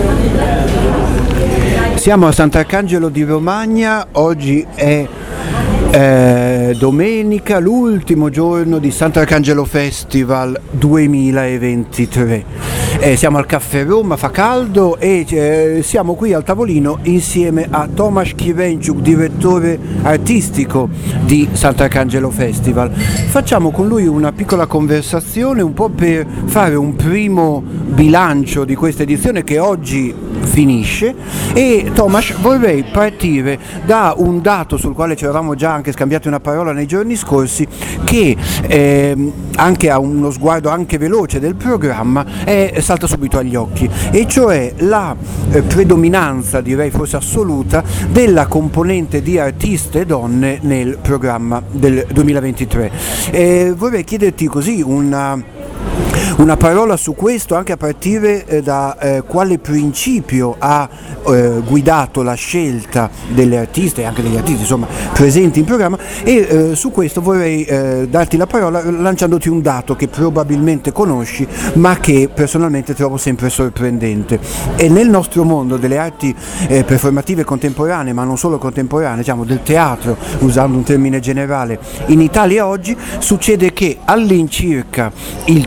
Siamo a Sant'Arcangelo di Romagna, oggi è domenica, l'ultimo giorno di Sant'Arcangelo Festival 2023. Siamo al Caffè Roma, fa caldo e siamo qui al tavolino insieme a Tomasz Kirenciuk, direttore artistico di Sant'Arcangelo Festival. Facciamo con lui una piccola conversazione un po' per fare un primo bilancio di questa edizione che oggi finisce. E Tomasz, vorrei partire da un dato sul quale ci eravamo già anche scambiati una parola nei giorni scorsi, che anche a uno sguardo anche veloce del programma salta subito agli occhi, e cioè la predominanza, direi forse assoluta, della componente di artiste donne nel programma del 2023. Vorrei chiederti così una parola su questo, anche a partire da quale principio ha guidato la scelta delle artiste e anche degli artisti insomma presenti in programma, e su questo vorrei darti la parola lanciandoti un dato che probabilmente conosci ma che personalmente trovo sempre sorprendente. E nel nostro mondo delle arti performative contemporanee, ma non solo contemporanee, diciamo del teatro, usando un termine generale, in Italia oggi succede che all'incirca il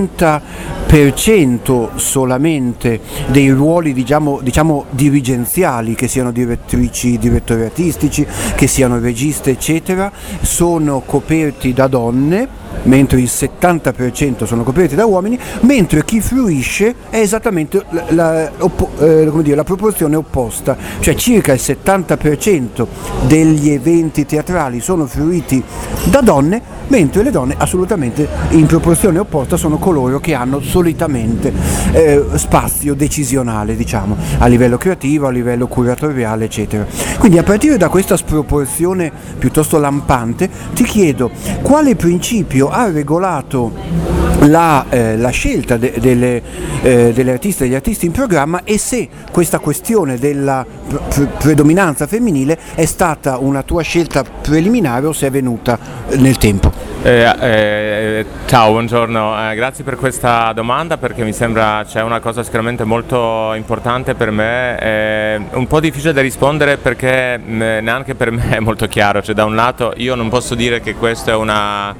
30% solamente dei ruoli diciamo dirigenziali, che siano direttrici, direttori artistici, che siano registe eccetera, sono coperti da donne, mentre il 70% sono coperti da uomini, mentre chi fruisce è esattamente la proporzione opposta, cioè circa il 70% degli eventi teatrali sono fruiti da donne, mentre le donne assolutamente in proporzione opposta sono coloro che hanno solitamente spazio decisionale, diciamo, a livello creativo, a livello curatoriale eccetera. Quindi a partire da questa sproporzione piuttosto lampante ti chiedo quale principio ha regolato la scelta delle artiste e degli artisti in programma, e se questa questione della predominanza femminile è stata una tua scelta preliminare o se è venuta nel tempo. Ciao, buongiorno, grazie per questa domanda, perché mi sembra c'è una cosa sicuramente molto importante per me, un po' difficile da rispondere perché neanche per me è molto chiaro. Cioè, da un lato io non posso dire che questa è una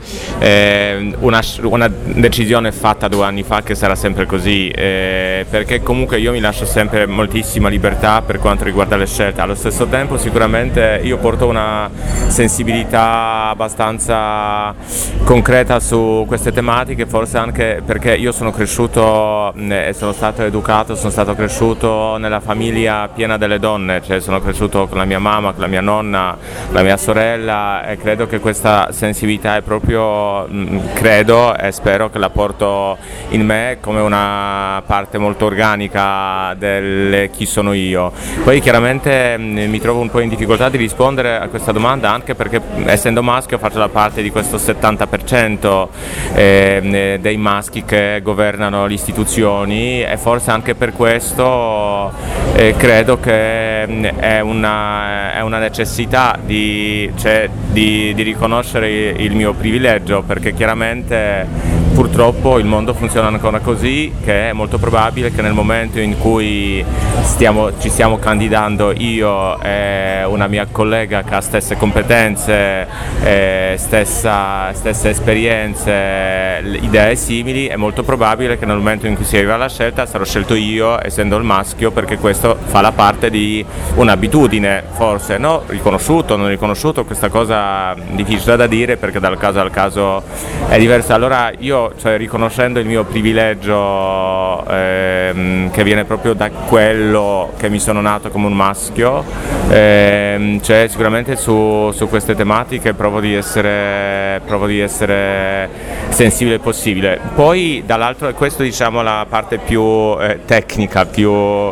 decisione fatta 2 anni fa che sarà sempre così, perché comunque io mi lascio sempre moltissima libertà per quanto riguarda le scelte. Allo stesso tempo sicuramente io porto una sensibilità abbastanza concreta su queste tematiche, forse anche perché io sono cresciuto e sono stato educato, sono stato cresciuto nella famiglia piena delle donne, cioè sono cresciuto con la mia mamma, con la mia nonna, la mia sorella, e credo che questa sensibilità è proprio, credo e spero che la porto in me come una parte molto organica del chi sono io. Poi chiaramente mi trovo un po' in difficoltà di rispondere a questa domanda, anche perché essendo maschio faccio la parte di questo 70% dei maschi che governano le istituzioni, e forse anche per questo credo che è una necessità di riconoscere il mio privilegio, perché chiaramente purtroppo il mondo funziona ancora così, che è molto probabile che nel momento in cui ci stiamo candidando io e una mia collega che ha stesse competenze, stesse esperienze, idee simili, è molto probabile che nel momento in cui si arriva alla scelta sarò scelto io, essendo il maschio, perché questo fa la parte di un'abitudine, forse, no? Riconosciuto, non riconosciuto, questa cosa difficile da dire perché dal caso al caso è diversa. Allora io, riconoscendo il mio privilegio che viene proprio da quello che mi sono nato come un maschio, sicuramente su queste tematiche provo di essere sensibile possibile. Poi dall'altro, e questo diciamo la parte più tecnica, più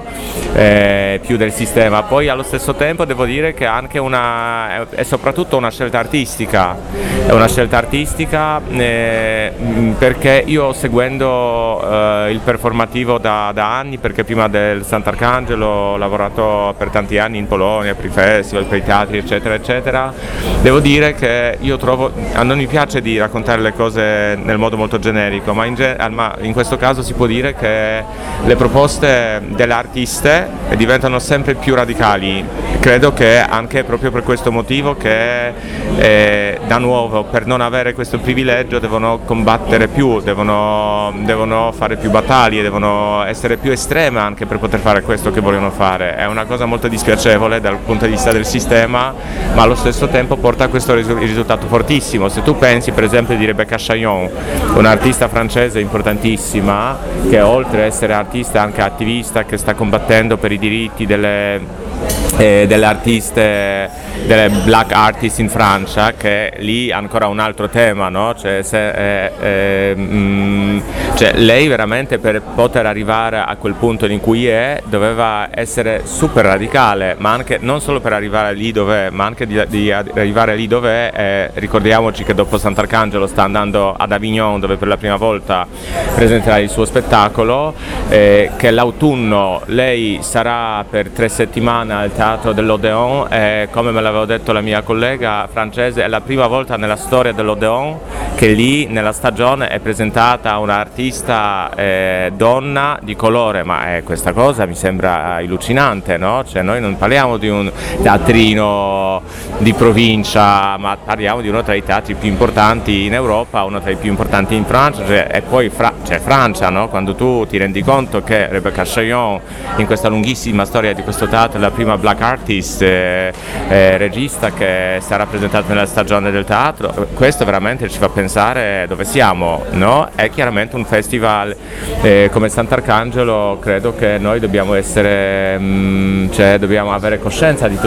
del sistema. Poi allo stesso tempo devo dire che anche è soprattutto una scelta artistica, è una scelta artistica perché io seguendo il performativo da anni, perché prima del Sant'Arcangelo ho lavorato per tanti anni in Polonia, per i festival, per i teatri eccetera eccetera, devo dire che io trovo, non mi piace di raccontare le cose nel modo molto generico, ma in questo caso si può dire che le proposte delle artiste diventano sempre più radicali. Credo che anche proprio per questo motivo che da nuovo, per non avere questo privilegio, devono combattere più, devono fare più battaglie, devono essere più estreme anche per poter fare questo che vogliono fare. È una cosa molto dispiacevole dal punto di vista del sistema, ma allo stesso tempo porta a questo risultato fortissimo. Se tu pensi per esempio di Rebecca Chaillon, un'artista francese importantissima, che oltre ad essere artista è anche attivista, che sta combattendo per i diritti delle artiste, delle black artist in Francia, che lì ancora un altro tema, no? Cioè lei veramente per poter arrivare a quel punto in cui doveva essere super radicale, ma anche non solo per arrivare lì dov'è, ma anche di arrivare lì dov'è. Ricordiamoci che dopo Sant'Arcangelo sta andando ad Avignon, dove per la prima volta presenterà il suo spettacolo, che l'autunno lei sarà per 3 settimane al teatro dell'Odéon, e come me l'aveva detto la mia collega francese, è la prima volta nella storia dell'Odéon che lì nella stagione è presentata un'artista donna di colore, ma questa cosa mi sembra allucinante, no? Cioè noi non parliamo di un teatrino di provincia, ma parliamo di uno tra i teatri più importanti in Europa, uno tra i più importanti in Francia, e poi Francia, no? Quando tu ti rendi conto che Rebecca Chaillon, in questa lunghissima storia di questo teatro, è la prima black artist regista che sarà presentata nella stagione del teatro, questo veramente ci fa pensare dove siamo, no? È chiaramente un festival come Sant'Arcangelo, credo che noi dobbiamo essere, dobbiamo avere coscienza di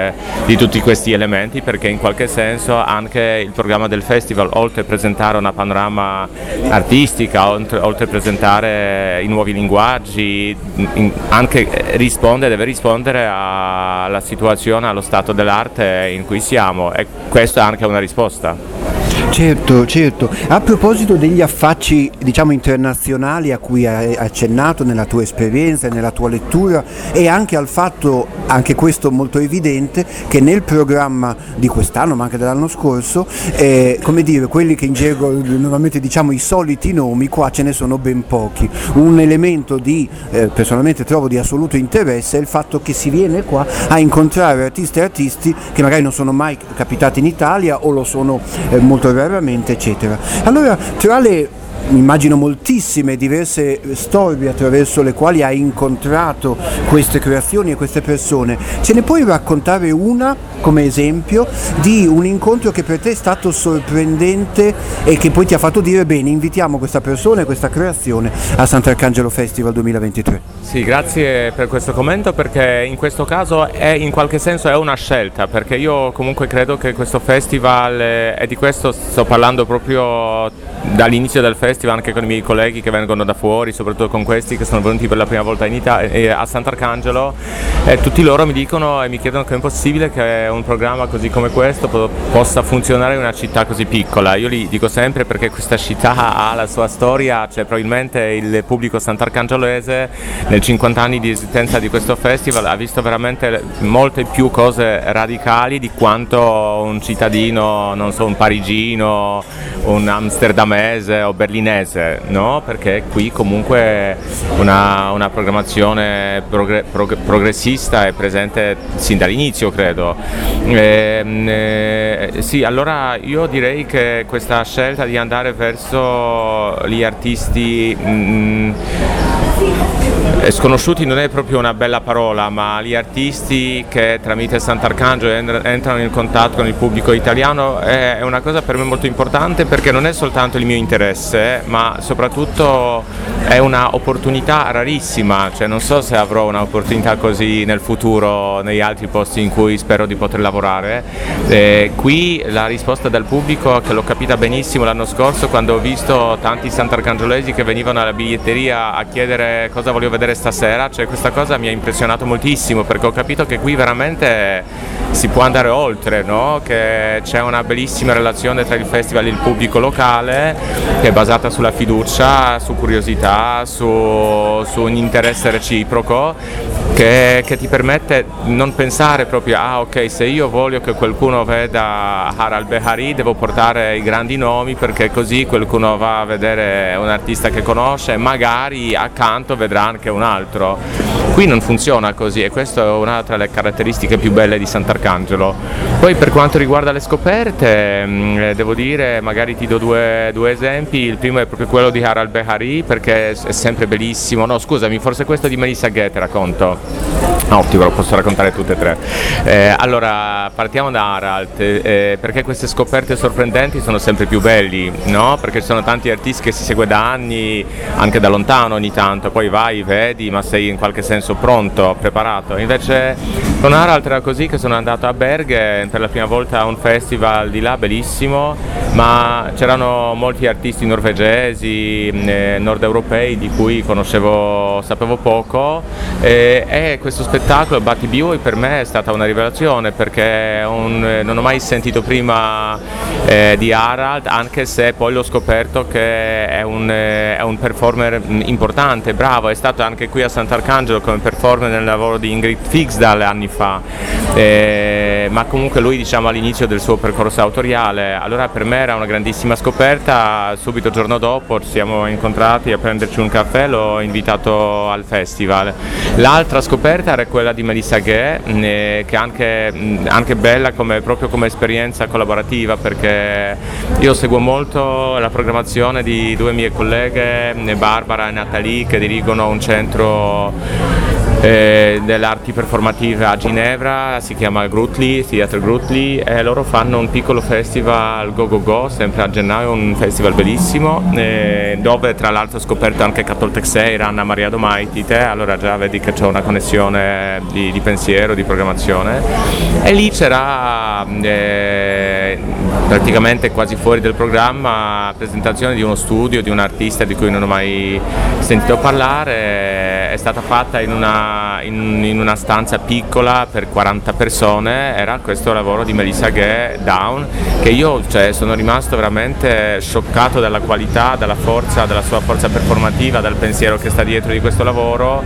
tutti questi elementi, perché in qualche senso anche il programma del festival, oltre a presentare una panorama artistica, oltre a presentare i nuovi linguaggi, anche deve rispondere alla situazione, allo stato dell'arte in cui siamo, e questa è anche una risposta. Certo. A proposito degli affacci, diciamo, internazionali a cui hai accennato nella tua esperienza e nella tua lettura, e anche al fatto, anche questo molto evidente, che nel programma di quest'anno, ma anche dell'anno scorso, come dire, quelli che in gergo normalmente diciamo i soliti nomi, qua ce ne sono ben pochi. Un elemento personalmente trovo di assoluto interesse è il fatto che si viene qua a incontrare artisti e artisti che magari non sono mai capitati in Italia o lo sono molto raramente, eccetera. Allora, tra le immagino moltissime diverse storie attraverso le quali hai incontrato queste creazioni e queste persone, ce ne puoi raccontare una come esempio di un incontro che per te è stato sorprendente e che poi ti ha fatto dire bene, invitiamo questa persona e questa creazione a Sant'Arcangelo Festival 2023? Sì, grazie per questo commento, perché in questo caso in qualche senso è una scelta, perché io comunque credo che questo festival, e di questo sto parlando proprio dall'inizio del festival anche con i miei colleghi che vengono da fuori, soprattutto con questi che sono venuti per la prima volta in Italia, a Sant'Arcangelo, e tutti loro mi dicono e mi chiedono che è impossibile che un programma così come questo possa funzionare in una città così piccola. Io li dico sempre perché questa città ha la sua storia, cioè probabilmente il pubblico sant'arcangelese nel 50 anni di esistenza di questo festival ha visto veramente molte più cose radicali di quanto un cittadino, non so, un parigino, un amsterdamese o berlinese, no? Perché qui comunque una programmazione progressista è presente sin dall'inizio, credo. Sì, allora io direi che questa scelta di andare verso gli artisti sconosciuti non è proprio una bella parola, ma gli artisti che tramite Sant'Arcangelo entrano in contatto con il pubblico italiano è una cosa per me molto importante, perché non è soltanto il mio interesse, ma soprattutto è una opportunità rarissima, cioè non so se avrò un'opportunità così nel futuro negli altri posti in cui spero di poter lavorare. Qui la risposta del pubblico, che l'ho capita benissimo l'anno scorso quando ho visto tanti sant'arcangelesi che venivano alla biglietteria a chiedere cosa voglio vedere stasera, cioè questa cosa mi ha impressionato moltissimo, perché ho capito che qui veramente si può andare oltre, no? Che c'è una bellissima relazione tra il festival e il pubblico locale, che è basata sulla fiducia, su curiosità, su un interesse reciproco, che ti permette di non pensare proprio ok, se io voglio che qualcuno veda Harald Behari devo portare i grandi nomi, perché così qualcuno va a vedere un artista che conosce e magari accanto vedrà anche un altro. Qui non funziona così, e questa è una tra le caratteristiche più belle di Sant'Arcangelo. Poi per quanto riguarda le scoperte, devo dire, magari ti do due esempi. Il primo è proprio quello di Harald Behari, perché è sempre bellissimo. No, scusami, forse questo di Melissa Ghe te racconto. Ottimo, lo posso raccontare tutte e tre. Allora, partiamo da Harald, perché queste scoperte sorprendenti sono sempre più belli, no? Perché ci sono tanti artisti che si segue da anni, anche da lontano ogni tanto, poi vai, vedi, ma sei in qualche senso pronto, preparato. Invece con Harald era così, che sono andato a Bergen per la prima volta a un festival di là, bellissimo, ma c'erano molti artisti norvegesi, nord europei, di cui sapevo poco, e questo spettacolo Batti Bioi per me è stata una rivelazione, perché non ho mai sentito prima di Harald, anche se poi l'ho scoperto che è un performer importante, bravo. È stato anche qui a Sant'Arcangelo come performer nel lavoro di Ingrid Fiksdal anni fa, ma comunque lui, diciamo, all'inizio del suo percorso autoriale. Allora per me era una grandissima scoperta. Subito il giorno dopo ci siamo incontrati a prenderci un caffè, l'ho invitato al festival. L'altra scoperta era quella di Melissa Ghe, che è anche bella proprio come esperienza collaborativa, perché io seguo molto la programmazione di due mie colleghe, Barbara e Nathalie, che dirigono un centro delle arti performative a Ginevra, si chiama Grutli, Theatre Grutli, e loro fanno un piccolo festival Go Go Go, sempre a gennaio, un festival bellissimo, dove tra l'altro ho scoperto anche Katol Texeira, Anna Maria Domaitite. Allora già vedi che c'è una connessione di pensiero, di programmazione, e lì c'era praticamente quasi fuori del programma la presentazione di uno studio di un artista di cui non ho mai sentito parlare. È stata fatta in una stanza piccola per 40 persone, era questo lavoro di Melissa Ghe Down, che io sono rimasto veramente scioccato dalla qualità, dalla sua forza performativa, dal pensiero che sta dietro di questo lavoro.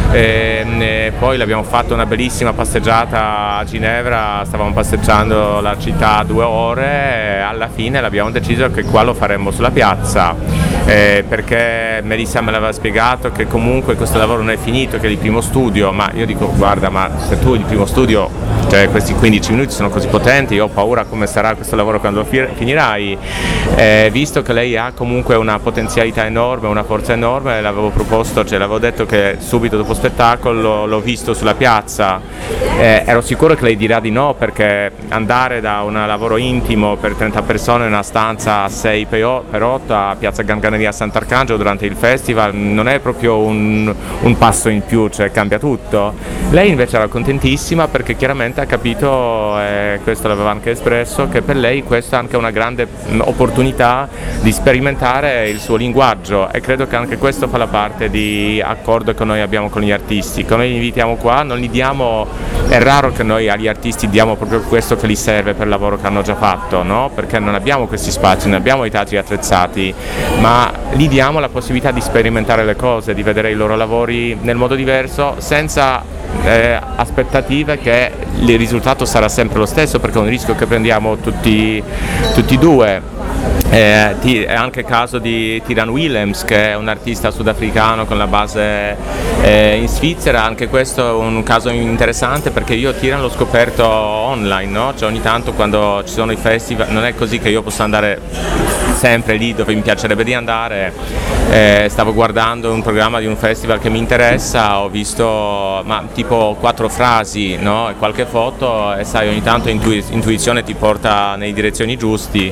Poi l'abbiamo fatto una bellissima passeggiata a Ginevra, stavamo passeggiando la città 2 ore, e alla fine l'abbiamo deciso che qua lo faremmo sulla piazza, perché Melissa me l'aveva spiegato che comunque questo lavoro non è finito, che è il primo studio, ma io dico guarda, ma se tu il primo studio, cioè questi 15 minuti sono così potenti, io ho paura come sarà questo lavoro quando finirai. Visto che lei ha comunque una potenzialità enorme, una forza enorme, l'avevo proposto, l'avevo detto che subito dopo spettacolo l'ho visto sulla piazza, ero sicuro che lei dirà di no, perché andare da un lavoro intimo per 30 persone in una stanza a 6x8 a Piazza Ganganeria a Sant'Arcangelo durante il festival non è proprio un passo in più, cambia tutto. Lei invece era contentissima, perché chiaramente ha capito, questo l'aveva anche espresso, che per lei questa è anche una grande opportunità di sperimentare il suo linguaggio, e credo che anche questo fa la parte di accordo che noi abbiamo con gli artisti. Che noi li invitiamo qua, non gli diamo, è raro che noi agli artisti diamo proprio questo che gli serve per il lavoro che hanno già fatto, no? Perché non abbiamo questi spazi, non abbiamo i teatri attrezzati, ma gli diamo la possibilità di sperimentare le cose, di vedere i loro lavori nel modo diverso, senza aspettative che il risultato sarà sempre lo stesso, perché è un rischio che prendiamo tutti e due. È anche il caso di Tiran Willems, che è un artista sudafricano con la base in Svizzera. Anche questo è un caso interessante, perché io Tiran l'ho scoperto online, no? Ogni tanto quando ci sono i festival, non è così che io posso andare sempre lì dove mi piacerebbe di andare. Stavo guardando un programma di un festival che mi interessa, ho visto tipo 4 frasi, no? E qualche foto, e sai, ogni tanto intuizione ti porta nelle direzioni giusti.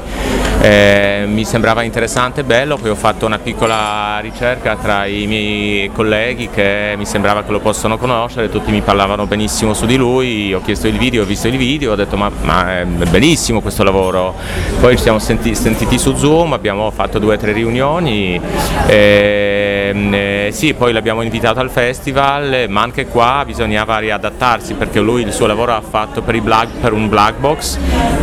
Mi sembrava interessante, bello. Poi ho fatto una piccola ricerca tra i miei colleghi che mi sembrava che lo possono conoscere, tutti mi parlavano benissimo su di lui. Ho chiesto il video, ho visto il video, ho detto ma è bellissimo questo lavoro. Poi ci siamo sentiti su Zoom, abbiamo fatto 2 o 3 riunioni, Sì, poi l'abbiamo invitato al festival, ma anche qua bisognava riadattarsi perché lui il suo lavoro ha fatto per un black box,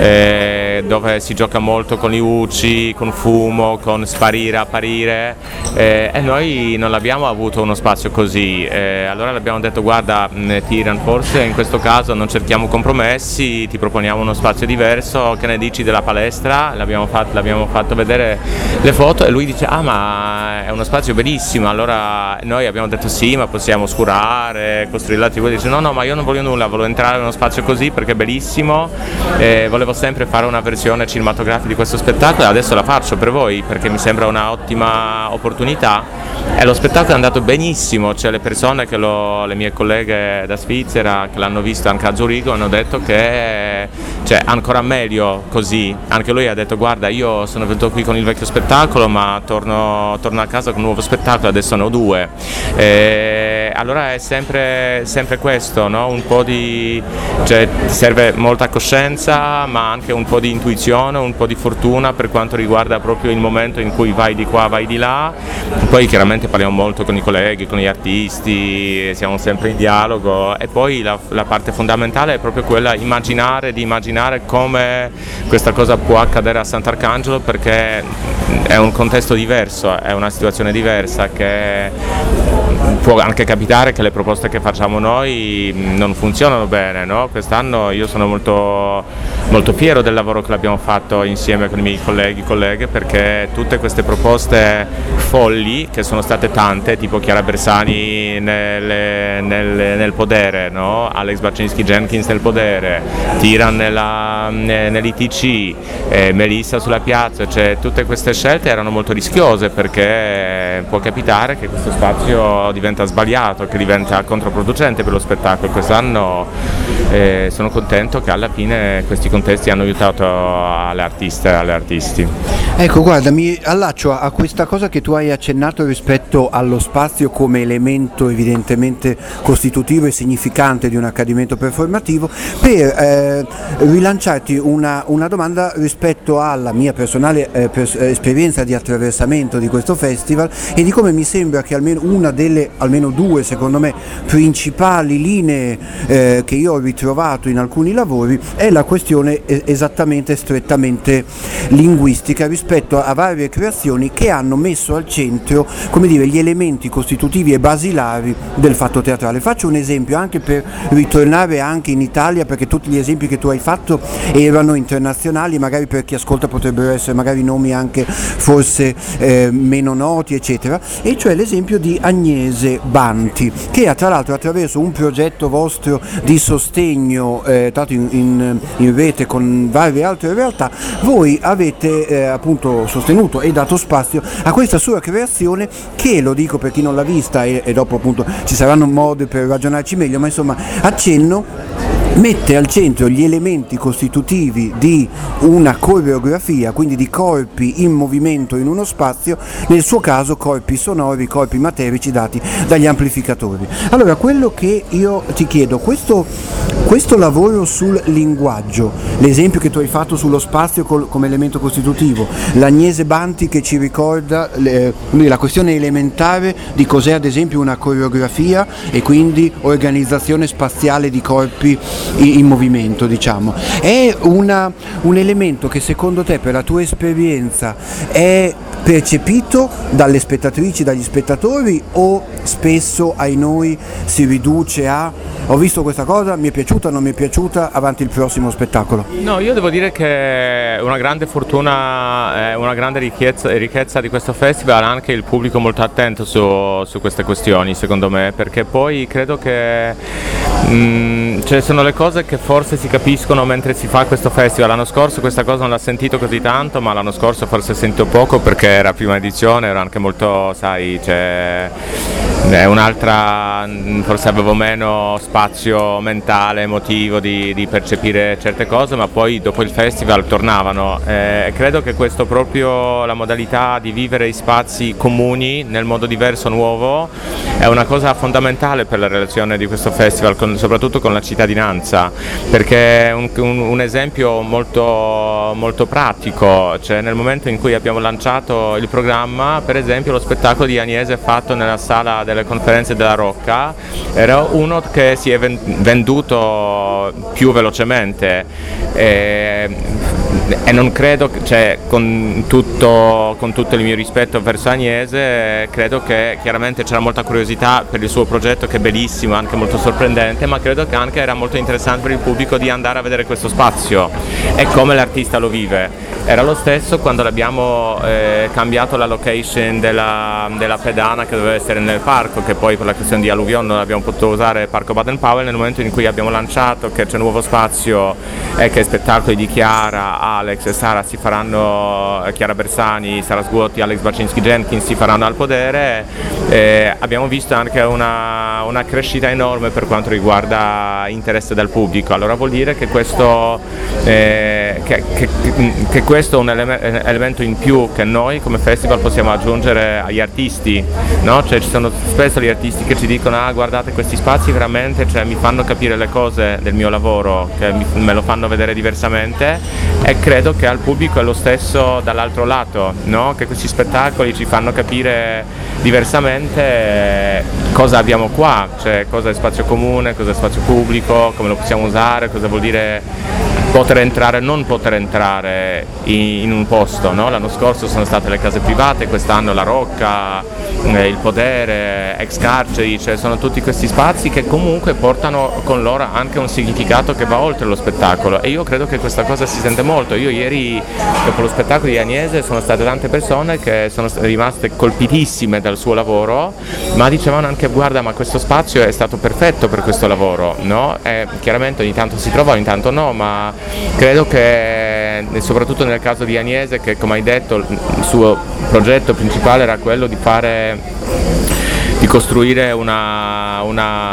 dove si gioca molto con i UCI, con fumo, con sparire, apparire, e noi non abbiamo avuto uno spazio così, allora l'abbiamo detto guarda Tiran, forse in questo caso non cerchiamo compromessi, ti proponiamo uno spazio diverso, che ne dici della palestra? L'abbiamo fatto vedere le foto e lui dice ma è uno spazio bellissimo, allora noi abbiamo detto sì, ma possiamo scurare, costruire la TV, dice no ma io non voglio nulla, volevo entrare in uno spazio così perché è bellissimo, volevo sempre fare una versione cinematografica di questo spettacolo e adesso la faccio per voi perché mi sembra un'ottima opportunità e lo spettacolo è andato benissimo, cioè le persone le mie colleghe da Svizzera che l'hanno visto anche a Zurigo hanno detto che ancora meglio così, anche lui ha detto guarda io sono venuto qui con il vecchio spettacolo ma torno a casa con un nuovo spettacolo, adesso ne ho due, allora è sempre questo, no? Un po' di serve molta coscienza ma anche un po' di intuizione, un po' di fortuna per quanto riguarda proprio il momento in cui vai di qua, vai di là, poi chiaramente parliamo molto con i colleghi, con gli artisti, siamo sempre in dialogo e poi la parte fondamentale è proprio quella di immaginare come questa cosa può accadere a Sant'Arcangelo perché è un contesto diverso, è una situazione diversa che può anche capitare che le proposte che facciamo noi non funzionano bene, no? Quest'anno io sono molto, molto fiero del lavoro che abbiamo fatto insieme con i miei colleghi e colleghe perché tutte queste proposte folli, che sono state tante, tipo Chiara Bersani nel podere, no? Alex Baczynski Jenkins nel podere, Tiran nell'ITC, Melissa sulla piazza, tutte queste scelte erano molto rischiose perché può capitare che questo spazio diventa sbagliato, che diventa controproducente per lo spettacolo. Quest'anno sono contento che alla fine questi contesti hanno aiutato alle artiste e agli artisti. Ecco, guarda, mi allaccio a questa cosa che tu hai accennato rispetto allo spazio come elemento evidentemente costitutivo e significante di un accadimento performativo per rilanciarti una domanda rispetto alla mia personale esperienza di attraversamento di questo festival e di come mi sembra che almeno due secondo me principali linee che io ho ritrovato in alcuni lavori è la questione esattamente strettamente linguistica rispetto a varie creazioni che hanno messo al centro, come dire, gli elementi costitutivi e basilari del fatto teatrale. Faccio un esempio anche per ritornare anche in Italia, perché tutti gli esempi che tu hai fatto erano internazionali, magari per chi ascolta potrebbero essere magari nomi anche forse meno noti eccetera, e cioè l'esempio di Agnese Banti, che tra l'altro attraverso un progetto vostro di sostegno tanto in rete con varie altre realtà voi avete appunto sostenuto e dato spazio a questa sua creazione che, lo dico per chi non l'ha vista e dopo appunto ci saranno modi per ragionarci meglio, ma insomma accenno, mette al centro gli elementi costitutivi di una coreografia, quindi di corpi in movimento in uno spazio, nel suo caso corpi sonori, corpi materici dati dagli amplificatori. Allora, quello che io ti chiedo, questo lavoro sul linguaggio, l'esempio che tu hai fatto sullo spazio come elemento costitutivo, l'Agnese Banti che ci ricorda la questione elementare di cos'è ad esempio una coreografia e quindi organizzazione spaziale di corpi in movimento, diciamo, è un elemento che secondo te, per la tua esperienza, è percepito dalle spettatrici, dagli spettatori, o spesso ai noi si riduce a ho visto questa cosa, mi è piaciuta, non mi è piaciuta, avanti il prossimo spettacolo? No, io devo dire che una grande fortuna, una grande ricchezza di questo festival è anche il pubblico molto attento su queste questioni, secondo me, perché poi credo che sono le cose che forse si capiscono mentre si fa questo festival. L'anno scorso questa cosa non l'ho sentito così tanto, ma l'anno scorso forse sento poco perché era prima edizione, era anche molto, sai, è un'altra, forse avevo meno spazio mentale, emotivo di percepire certe cose, ma poi dopo il festival tornavano. Credo che questo proprio, la modalità di vivere i spazi comuni nel modo diverso, nuovo, è una cosa fondamentale per la relazione di questo festival, soprattutto con la cittadinanza, perché è un esempio molto, molto pratico, cioè nel momento in cui abbiamo lanciato il programma, per esempio lo spettacolo di Agnese fatto nella sala delle conferenze della Rocca era uno che si è venduto più velocemente e non credo, cioè, con tutto il mio rispetto verso Agnese, credo che chiaramente c'era molta curiosità per il suo progetto, che è bellissimo, anche molto sorprendente, ma credo che anche era molto interessante per il pubblico di andare a vedere questo spazio e come l'artista lo vive. Era lo stesso quando abbiamo cambiato la location della pedana che doveva essere nel parco, che poi per la questione di alluvione non abbiamo potuto usare Parco Baden-Powell. Nel momento in cui abbiamo lanciato che c'è un nuovo spazio e che spettacoli di Chiara, Alex e Sara si faranno, Chiara Bersani, Sara Sguotti, Alex Baczynski Jenkins si faranno al Podere, abbiamo visto anche una crescita enorme per quanto riguarda interesse del pubblico. Allora vuol dire che questo che questo è un elemento in più che noi come festival possiamo aggiungere agli artisti, no? Cioè, ci sono spesso gli artisti che ci dicono: ah, guardate, questi spazi veramente, cioè, mi fanno capire le cose del mio lavoro, che me lo fanno vedere diversamente, e credo che al pubblico è lo stesso dall'altro lato, no? Che questi spettacoli ci fanno capire diversamente cosa abbiamo qua, cioè cosa è spazio comune, cosa è spazio pubblico, come lo possiamo usare, cosa vuol dire poter entrare, non poter entrare in un posto, no? L'anno scorso sono state le case private, quest'anno la Rocca, il Podere, ex carceri, cioè sono tutti questi spazi che comunque portano con loro anche un significato che va oltre lo spettacolo, e io credo che questa cosa si sente molto. Io ieri, dopo lo spettacolo di Agnese, sono state tante persone che sono rimaste colpitissime dal suo lavoro, ma dicevano anche: guarda, ma questo spazio è stato perfetto per questo lavoro, no? E chiaramente ogni tanto si trova, ogni tanto no, ma credo che soprattutto nel caso di Agnese, che come hai detto il suo progetto principale era quello di costruire una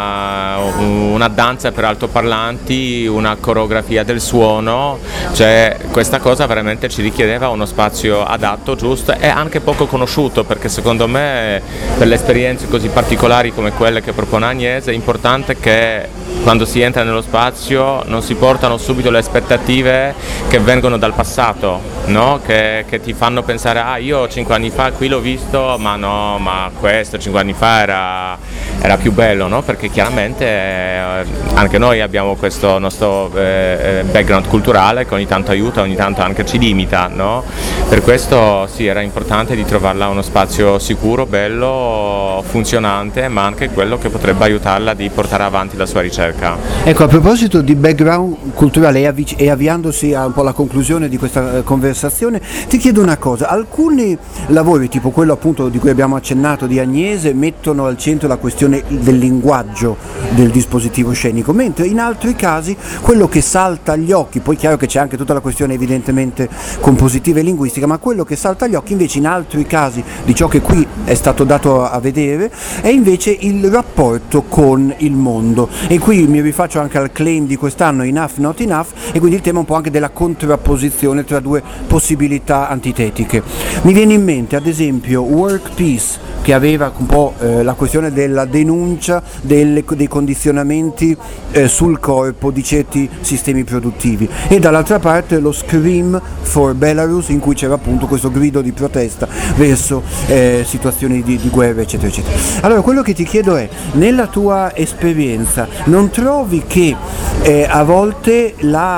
danza per altoparlanti, una coreografia del suono, cioè questa cosa veramente ci richiedeva uno spazio adatto, giusto e anche poco conosciuto, perché secondo me per le esperienze così particolari come quelle che propone Agnese è importante che quando si entra nello spazio non si portano subito le aspettative che vengono dal passato, no? Che ti fanno pensare: ah, io 5 anni fa qui l'ho visto, ma no, ma questo 5 anni fa era più bello, no? Perché chiaramente anche noi abbiamo questo nostro background culturale che ogni tanto aiuta, ogni tanto anche ci limita, no? Per questo sì, era importante di trovarla uno spazio sicuro, bello, funzionante, ma anche quello che potrebbe aiutarla di portare avanti la sua ricerca. Ecco, a proposito di background culturale e avviandosi a un po' alla conclusione di questa conversazione, ti chiedo una cosa: alcuni lavori, tipo quello appunto di cui abbiamo accennato di Agnese, mettono al centro la questione del linguaggio del dispositivo scenico, mentre in altri casi quello che salta agli occhi, poi chiaro che c'è anche tutta la questione evidentemente compositiva e linguistica, ma quello che salta agli occhi invece in altri casi di ciò che qui è stato dato a vedere è invece il rapporto con il mondo. E qui mi rifaccio anche al claim di quest'anno, Enough Not Enough, e quindi il tema un po' anche della contrapposizione tra due possibilità antitetiche. Mi viene in mente ad esempio Work Peace, che aveva un po' la questione della denuncia dei condizionamenti sul corpo di certi sistemi produttivi, e dall'altra parte lo Scream for Belarus, in cui c'era appunto questo grido di protesta verso situazioni di guerra, eccetera eccetera. Allora, quello che ti chiedo è: nella tua esperienza non trovi che a volte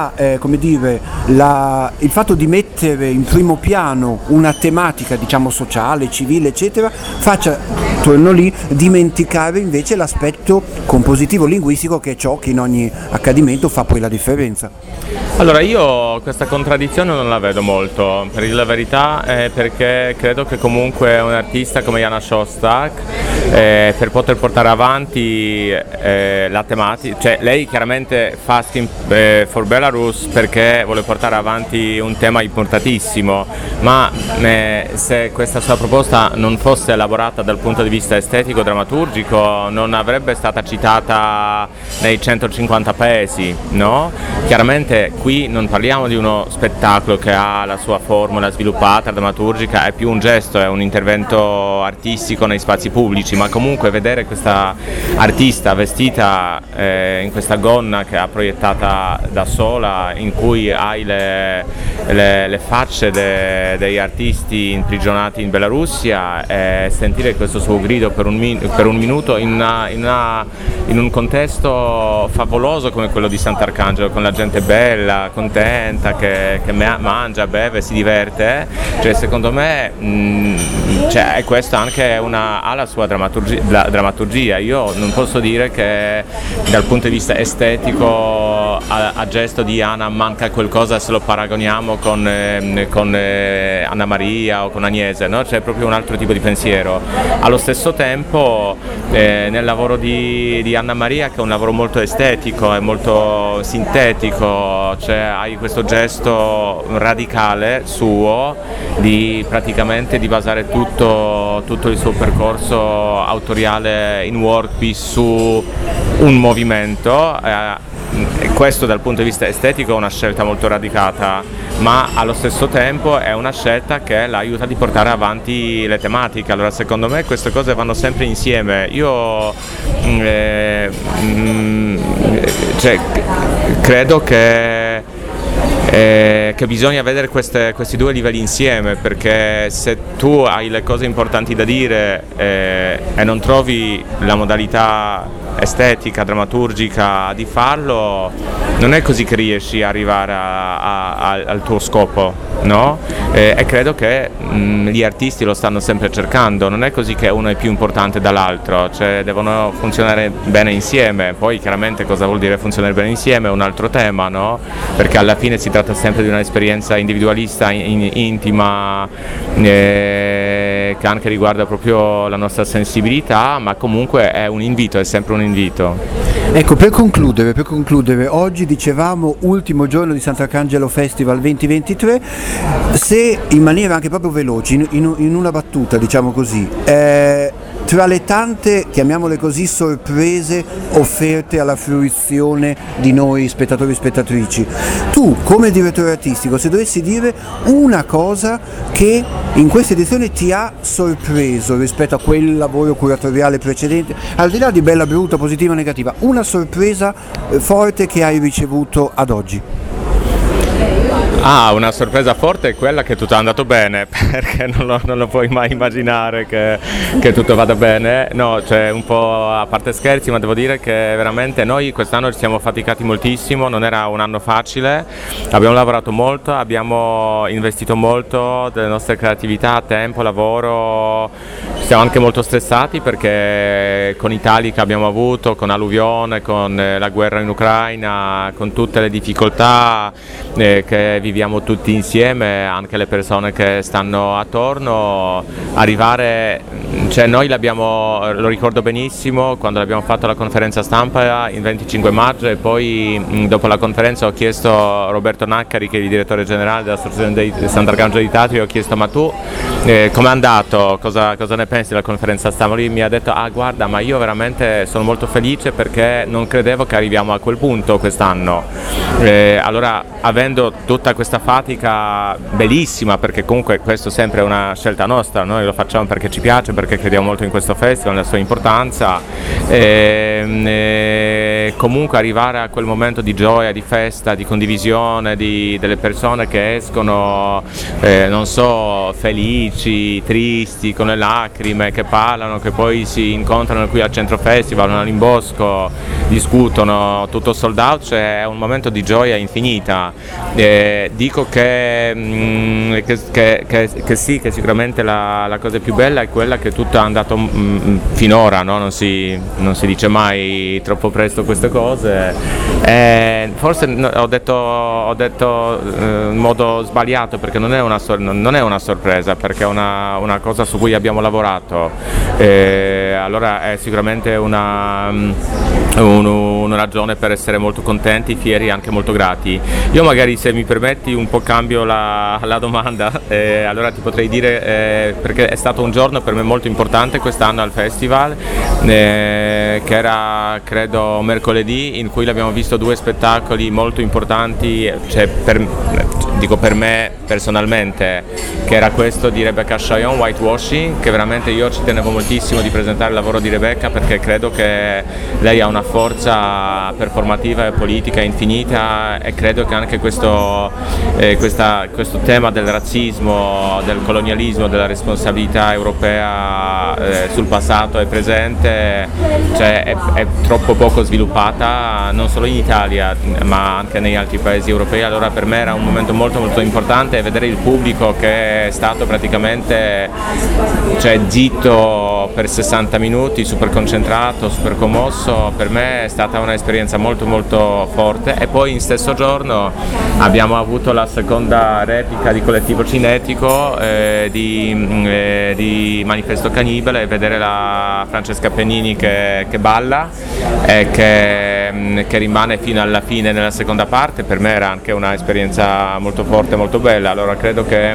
il fatto di mettere in primo piano una tematica, diciamo, sociale, civile, eccetera, faccia, torno lì, dimenticare invece l'aspetto compositivo linguistico, che è ciò che in ogni accadimento fa poi la differenza? Allora, io questa contraddizione non la vedo molto, per dire la verità, perché credo che comunque un artista come Jana Shostak, per poter portare avanti la tematica, cioè lei chiaramente fa Scream for Belarus perché vuole portare avanti un tema importantissimo, ma se questa sua proposta non fosse elaborata dal punto di vista estetico, drammaturgico, non avrebbe stata citata nei 150 paesi, no? Chiaramente qui non parliamo di uno spettacolo che ha la sua formula sviluppata, drammaturgica, è più un gesto, è un intervento artistico nei spazi pubblici, ma comunque vedere questa artista vestita in questa gonna che ha proiettata da sola, in cui hai le facce degli artisti imprigionati in Bielorussia, e sentire questo suo grido per un minuto in un contesto favoloso come quello di Sant'Arcangelo, con la gente bella, contenta, che mangia, beve, si diverte, cioè secondo me è questo anche ha la sua drammaturgia. Io non posso dire che dal punto di vista estetico a gesto di Anna manca qualcosa se lo paragoniamo con Anna Maria o con Agnese, no? C'è proprio un altro tipo di pensiero. Allo stesso tempo nel lavoro di Anna Maria, che è un lavoro molto estetico e molto sintetico, cioè hai questo gesto radicale suo di praticamente di basare tutto il suo percorso autoriale in workpiece su un movimento. Questo dal punto di vista estetico è una scelta molto radicata, ma allo stesso tempo è una scelta che la aiuta di portare avanti le tematiche. Allora secondo me queste cose vanno sempre insieme. Io credo che bisogna vedere questi due livelli insieme, perché se tu hai le cose importanti da dire e non trovi la modalità estetica, drammaturgica di farlo, non è così che riesci a arrivare al tuo scopo, no? E credo che gli artisti lo stanno sempre cercando, non è così che uno è più importante dall'altro, cioè devono funzionare bene insieme. Poi chiaramente cosa vuol dire funzionare bene insieme è un altro tema, no? Perché alla fine si tratta sempre di un'esperienza individualista, intima, che anche riguarda proprio la nostra sensibilità, ma comunque è un invito, è sempre un invito. Ecco, per concludere, oggi dicevamo ultimo giorno di Sant'Arcangelo Festival 2023, se in maniera anche proprio veloce, in una battuta diciamo così, tra le tante, chiamiamole così, sorprese offerte alla fruizione di noi spettatori e spettatrici, tu come direttore artistico, se dovessi dire una cosa che in questa edizione ti ha sorpreso rispetto a quel lavoro curatoriale precedente, al di là di bella, brutta, positiva o negativa, una sorpresa forte che hai ricevuto ad oggi? Una sorpresa forte è quella che tutto è andato bene, perché non lo puoi mai immaginare che tutto vada bene. No, cioè un po' a parte scherzi, ma devo dire che veramente noi quest'anno ci siamo faticati moltissimo, non era un anno facile, abbiamo lavorato molto, abbiamo investito molto delle nostre creatività, tempo, lavoro, siamo anche molto stressati perché con i tagli che abbiamo avuto, con alluvione, con la guerra in Ucraina, con tutte le difficoltà che viviamo tutti insieme, anche le persone che stanno attorno, arrivare, cioè noi lo ricordo benissimo quando abbiamo fatto la conferenza stampa il 25 maggio e poi dopo la conferenza ho chiesto a Roberto Naccari, che è il direttore generale dell'Associazione di Sant'Arcangelo di Teatro, ho chiesto: ma tu com'è andato, cosa ne pensi della conferenza stampa? Lui mi ha detto: guarda, ma io veramente sono molto felice perché non credevo che arriviamo a quel punto quest'anno. Allora, avendo tutta questa fatica bellissima, perché comunque questo sempre è una scelta nostra, noi lo facciamo perché ci piace, perché crediamo molto in questo festival, nella sua importanza, comunque arrivare a quel momento di gioia, di festa, di condivisione, delle persone che escono, non so, felici, tristi, con le lacrime, che parlano, che poi si incontrano qui al Centro Festival, vanno all'Imbosco, discutono, tutto sold out, cioè è un momento di gioia infinita. Dico che sì, che sicuramente la cosa più bella è quella che tutto è andato finora, no? Non si dice mai troppo presto queste cose. Forse ho detto in modo sbagliato, perché non è una sorpresa, perché è una cosa su cui abbiamo lavorato. passato. Allora è sicuramente una ragione per essere molto contenti, fieri e anche molto grati. Io magari, se mi permetti, un po' cambio la domanda, allora ti potrei dire, perché è stato un giorno per me molto importante quest'anno al festival, che era credo mercoledì, in cui abbiamo visto due spettacoli molto importanti, cioè dico per me personalmente, che era questo di Rebecca Chaion, Whitewashing, che veramente io ci tenevo moltissimo di presentare il lavoro di Rebecca, perché credo che lei ha una forza performativa e politica infinita, e credo che anche questo tema del razzismo, del colonialismo, della responsabilità europea sul passato e presente, cioè è troppo poco sviluppata, non solo in Italia ma anche negli altri paesi europei. Allora per me era un momento molto importante vedere il pubblico che è stato praticamente, cioè, zitto per 60 minuti, super concentrato, super commosso. Per me è stata un'esperienza molto forte. E poi in stesso giorno abbiamo avuto la seconda replica di Collettivo Cinetico, di Manifesto Cannibale, e vedere la Francesca Pennini che balla e che rimane fino alla fine nella seconda parte. Per me era anche un'esperienza molto forte, molto bella. Allora credo che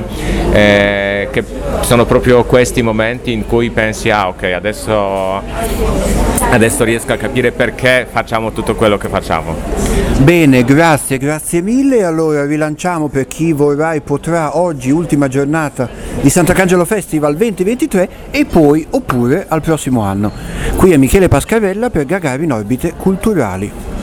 sono proprio questi momenti in cui pensi: ah, ok, adesso riesco a capire perché facciamo tutto quello che facciamo. Bene, grazie mille. Allora rilanciamo, per chi vorrà e potrà, oggi ultima giornata di Sant'Arcangelo Festival 2023, e poi oppure al prossimo anno. Qui è Michele Pascarella per Gagarin Orbite Culturali.